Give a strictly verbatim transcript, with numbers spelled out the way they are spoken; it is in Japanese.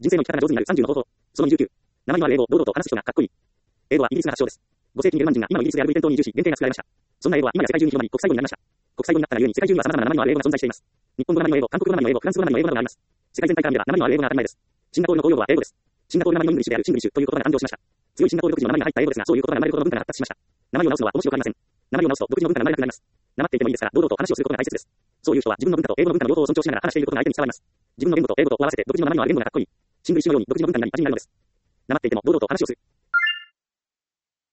人生の生き方が上手になるさんじゅうの方法。そのにじゅうきゅう。名前のある英語を堂々と話す人がかっこいい。英語はイギリスが発祥です。ご世紀にゲルマン人が今のイギリスであるルイテン島に移住し、原型が作られました。そんな英語は今や世界中に広まり、国際語になりました。国際語になったがゆえに世界中には様々な名前のある英語が存在しています。日本語の名前の英語、韓国語の名前の英語、フランス語の名前の英語などがあります。世界全体から見れば名前のある英語が当たり前です。シンガポールの公用語は英語です。シンガポールの名前のイングリッシュであるシングリッシュという言葉が誕生しました。強いシンガポール独自の名前が入った英語ですが、そういう言葉が生まれるほど文化が発達しました。名前を直すのは面白くありません。名前を直すと独自の文化が生まれなくなります。なまっていてもいいですが、堂々と話をすることが大切です。そういう人は自分の文化と英語の文化の両方を尊重しながら話していることが相手に伝わります。自分の言語と英語とを合わせて独自の名前のある言語がかっこいい。シングリッシュのように独自の文化になり味になるのです。なまっていても堂々と話をする。